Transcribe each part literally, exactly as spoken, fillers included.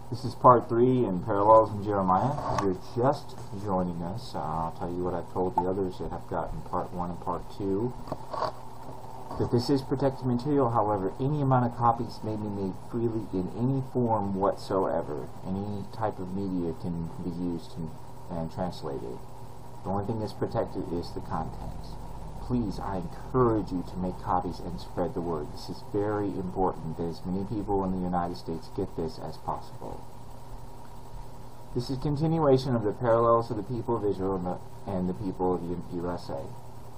This is part three in Parallels in Jeremiah. If you're just joining us, uh, I'll tell you what I've told the others that have gotten part one and part two. That this is protected material, however, any amount of copies may be made freely in any form whatsoever. Any type of media can be used and, and translated. The only thing that's protected is the contents. Please, I encourage you to make copies and spread the word. This is very important that as many people in the United States get this as possible. This is continuation of the parallels of the people of Israel and the, and the people of the U S A.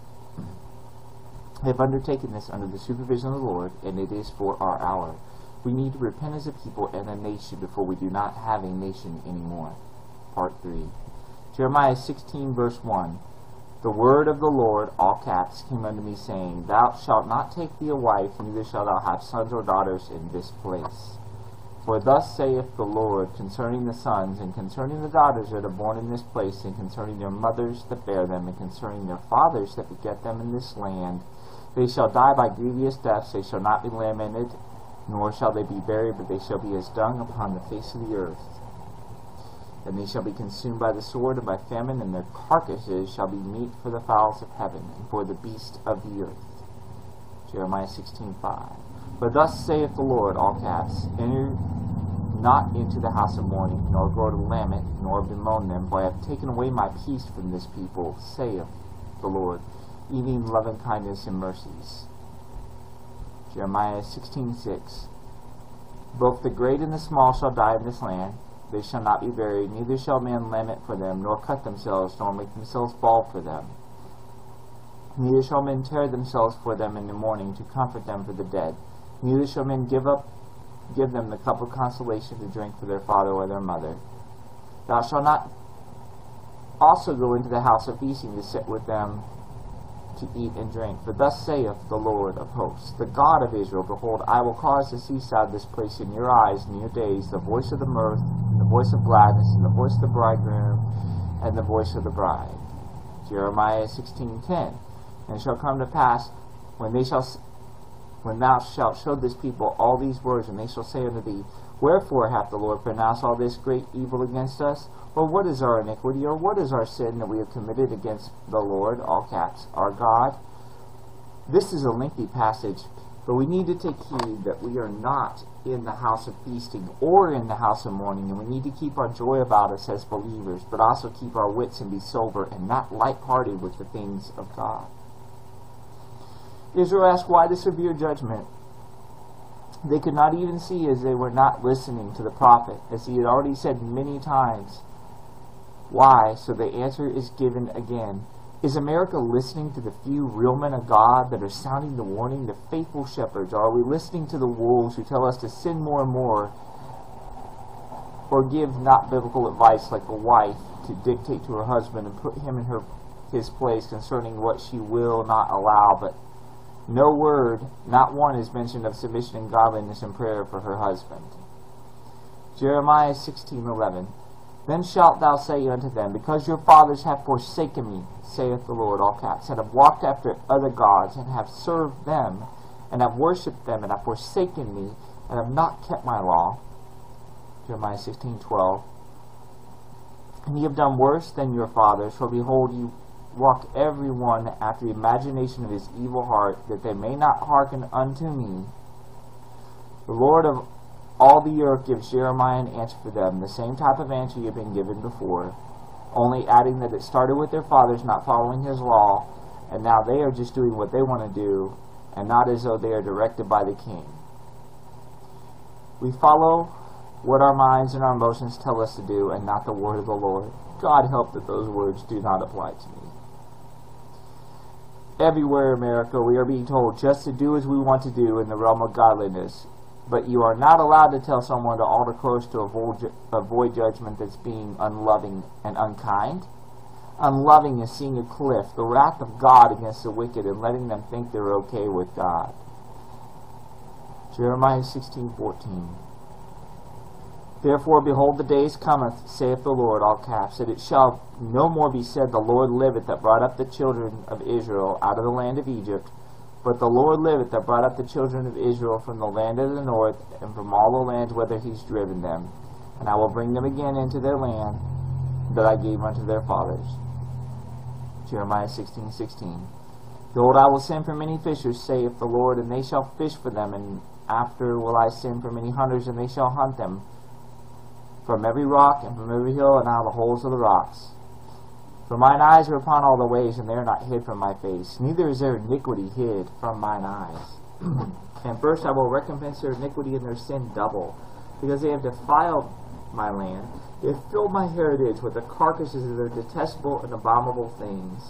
I have undertaken this under the supervision of the Lord, and it is for our hour. We need to repent as a people and a nation before we do not have a nation anymore. Part three. Jeremiah sixteen, verse one. The word of the Lord, all caps, came unto me, saying, Thou shalt not take thee a wife, neither shalt thou have sons or daughters in this place. For thus saith the Lord concerning the sons, and concerning the daughters that are born in this place, and concerning their mothers that bear them, and concerning their fathers that beget them in this land, they shall die by grievous deaths, they shall not be lamented, nor shall they be buried, but they shall be as dung upon the face of the earth. And they shall be consumed by the sword and by famine, and their carcasses shall be meat for the fowls of heaven, and for the beasts of the earth. Jeremiah sixteen, five. But thus saith the Lord, all caps, Enter not into the house of mourning, nor go to lament, nor bemoan them, for I have taken away my peace from this people, saith the Lord, even loving kindness and mercies. Jeremiah sixteen, six. Both the great and the small shall die in this land. They shall not be buried, neither shall men lament for them, nor cut themselves, nor make themselves bald for them. Neither shall men tear themselves for them in the morning, to comfort them for the dead. Neither shall men give up, give them the cup of consolation to drink for their father or their mother. Thou shalt not also go into the house of feasting to sit with them to eat and drink. For thus saith the Lord of hosts, the God of Israel, Behold, I will cause to cease out of this place in your eyes in your days the voice of the mirth, and the voice of gladness, and the voice of the bridegroom, and the voice of the bride. Jeremiah sixteen, ten. And it shall come to pass, when they shall, when thou shalt show this people all these words, and they shall say unto thee, Wherefore hath the Lord pronounced all this great evil against us? Or what is our iniquity, or what is our sin that we have committed against the Lord, all caps, our God? This is a lengthy passage, but we need to take heed that we are not in the house of feasting or in the house of mourning, and we need to keep our joy about us as believers, but also keep our wits and be sober and not light-hearted with the things of God. Israel asked, why the severe judgment? They could not even see as they were not listening to the prophet, as he had already said many times. Why? So the answer is given again. Is America listening to the few real men of God that are sounding the warning, the faithful shepherds? Or are we listening to the wolves who tell us to sin more and more, or give not biblical advice like a wife to dictate to her husband and put him in her his place concerning what she will not allow, but no word, not one, is mentioned of submission and godliness and prayer for her husband. Jeremiah sixteen, eleven. Then shalt thou say unto them, Because your fathers have forsaken me, saith the Lord, all caps, and have walked after other gods, and have served them, and have worshipped them, and have forsaken me, and have not kept my law. Jeremiah sixteen, twelve. And ye have done worse than your fathers, for behold, ye walk every one after the imagination of his evil heart, that they may not hearken unto me. The Lord of all the earth gives Jeremiah an answer for them, the same type of answer you have been given before, only adding that it started with their fathers not following his law, and now they are just doing what they want to do, and not as though they are directed by the king. We follow what our minds and our emotions tell us to do, and not the word of the Lord. God help that those words do not apply to me. Everywhere in America, we are being told just to do as we want to do in the realm of godliness. But you are not allowed to tell someone to alter course to avoid, ju avoid judgment that's being unloving and unkind. Unloving is seeing a cliff, the wrath of God against the wicked, and letting them think they're okay with God. Jeremiah sixteen, fourteen. Therefore, behold, the days cometh, saith the Lord, all caps, that it shall no more be said, The Lord liveth, that brought up the children of Israel out of the land of Egypt, but the Lord liveth, that brought up the children of Israel from the land of the north, and from all the lands whither he's driven them. and I will bring them again into their land that I gave unto their fathers. Jeremiah sixteen sixteen. Behold, I will send for many fishers, saith the Lord, and they shall fish for them, and after will I send for many hunters, and they shall hunt them from every rock and from every hill, and out of the holes of the rocks. For mine eyes are upon all the ways, and they are not hid from my face, neither is their iniquity hid from mine eyes. And first I will recompense their iniquity and their sin double, because they have defiled my land. They have filled my heritage with the carcasses of their detestable and abominable things.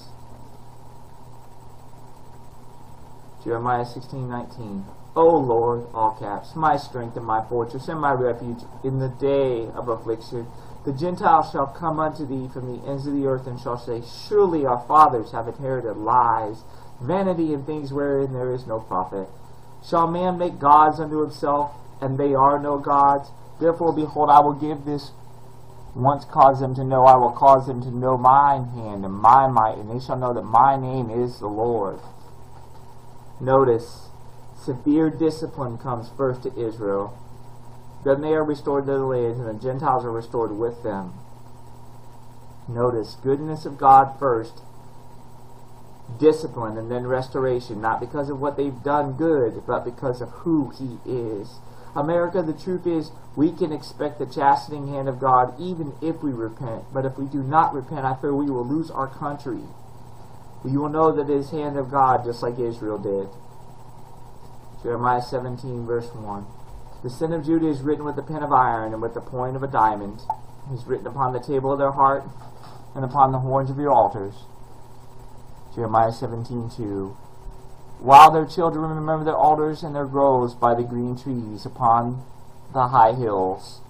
Jeremiah sixteen nineteen. O Lord, all caps, my strength and my fortress and my refuge in the day of affliction, the Gentiles shall come unto thee from the ends of the earth, and shall say, Surely our fathers have inherited lies, vanity, and things wherein there is no profit. Shall man make gods unto himself, and they are no gods? Therefore, behold, I will give this once cause them to know, I will cause them to know mine hand and my might, and they shall know that my name is the Lord. Notice, severe discipline comes first to Israel. Then they are restored to the land, and the Gentiles are restored with them. Notice, goodness of God first, discipline, and then restoration, not because of what they've done good, but because of who He is. America, the truth is, we can expect the chastening hand of God even if we repent. But if we do not repent, I fear we will lose our country. You will know that it is hand of God, just like Israel did. Jeremiah seventeen, verse one. The sin of Judah is written with the pen of iron and with the point of a diamond. It is written upon the table of their heart and upon the horns of your altars. Jeremiah seventeen, two. While their children remember their altars and their groves by the green trees upon the high hills.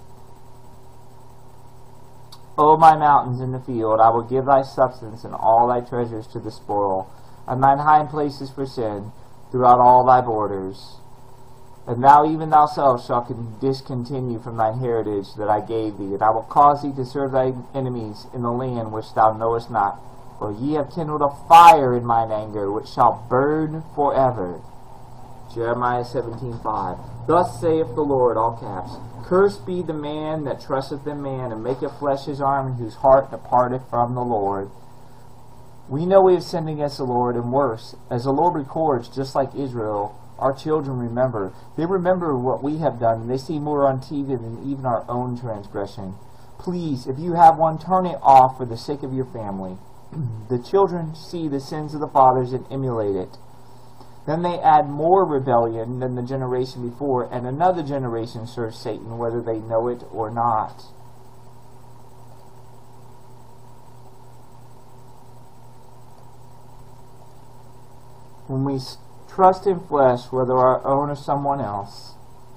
O my mountains in the field, I will give thy substance and all thy treasures to the spoil, and thine high places for sin, throughout all thy borders. And thou even thyself shalt discontinue from thine heritage that I gave thee, and I will cause thee to serve thy enemies in the land which thou knowest not. For ye have kindled a fire in mine anger, which shall burn forever. Jeremiah seventeen, five. Thus saith the Lord, all caps, Cursed be the man that trusteth in man, and maketh flesh his arm, and whose heart departeth from the Lord. We know we have sinned against the Lord, and worse, as the Lord records, just like Israel, our children remember. They remember what we have done, and they see more on T V than even our own transgression. Please, if you have one, turn it off for the sake of your family. The children see the sins of the fathers and emulate it. Then they add more rebellion than the generation before, and another generation serves Satan, whether they know it or not. When we trust in flesh, whether our own or someone else,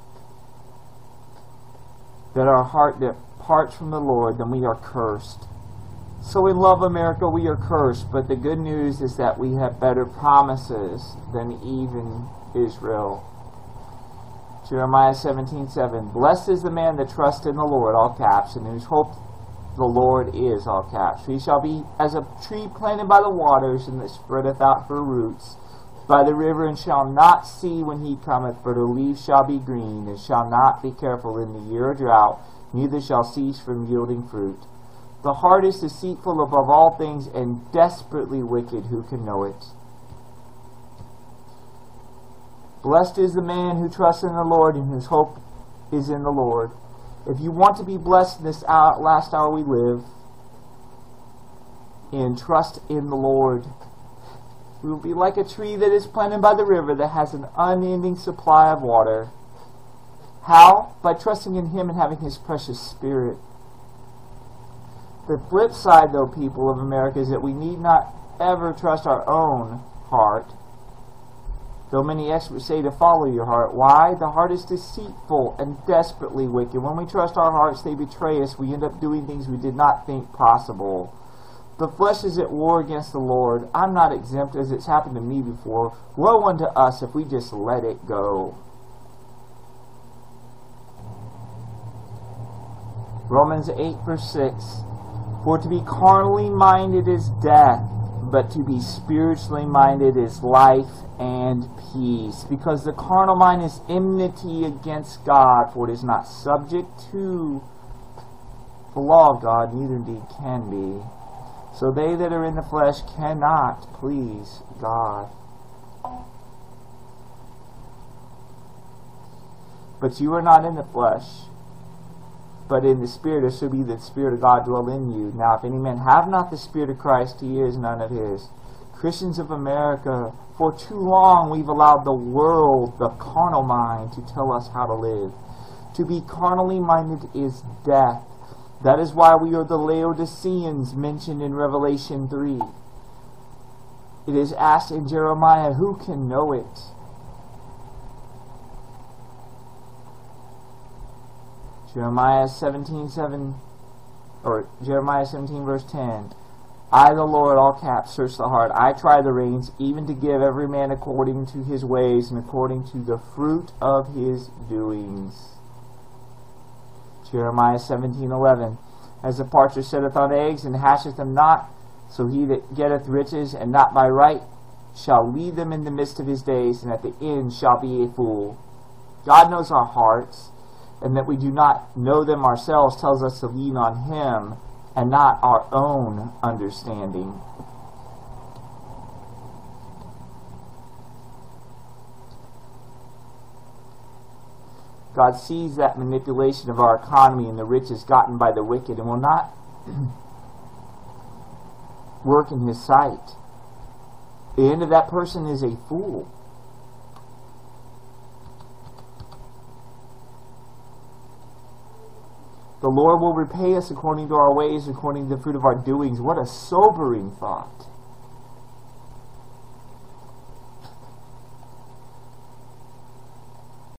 that our heart departs from the Lord, then we are cursed. So in Love America, we are cursed, but the good news is that we have better promises than even Israel. Jeremiah seventeen, seven. Blessed is the man that trusts in the Lord, all caps, and whose hope the Lord is, all caps. He shall be as a tree planted by the waters, and that spreadeth out her roots by the river, and shall not see when he cometh, for the leaves shall be green, and shall not be careful in the year of drought, neither shall cease from yielding fruit. The heart is deceitful above all things, and desperately wicked. Who can know it? Blessed is the man who trusts in the Lord, and whose hope is in the Lord. If you want to be blessed in this hour, last hour we live, and trust in the Lord, we will be like a tree that is planted by the river, that has an unending supply of water. How? By trusting in Him and having His precious Spirit. The flip side, though, people of America, is that we need not ever trust our own heart, though many experts say to follow your heart. Why? The heart is deceitful and desperately wicked. When we trust our hearts, they betray us. We end up doing things we did not think possible. The flesh is at war against the Lord. I'm not exempt, as it's happened to me before. Woe unto us if we just let it go. Romans eight, verse six. For to be carnally minded is death, but to be spiritually minded is life and peace. Because the carnal mind is enmity against God, for it is not subject to the law of God, neither indeed can be. So they that are in the flesh cannot please God. But you are not in the flesh, but in the Spirit, if so be the Spirit of God dwell in you. Now if any man have not the Spirit of Christ, he is none of his. Christians of America, for too long we've allowed the world, the carnal mind, to tell us how to live. To be carnally minded is death. That is why we are the Laodiceans mentioned in Revelation three. It is asked in Jeremiah, who can know it? Jeremiah seventeen seven, or Jeremiah seventeen verse ten. I, the Lord, all caps, search the heart. I try the reins, even to give every man according to his ways and according to the fruit of his doings. Jeremiah seventeen eleven. As the partridge setteth on eggs and hasheth them not, so he that getteth riches and not by right shall lead them in the midst of his days, and at the end shall be a fool. God knows our hearts, and that we do not know them ourselves tells us to lean on Him and not our own understanding. God sees that manipulation of our economy and the riches gotten by the wicked and will not work in His sight. The end of that person is a fool. The Lord will repay us according to our ways, according to the fruit of our doings. What a sobering thought.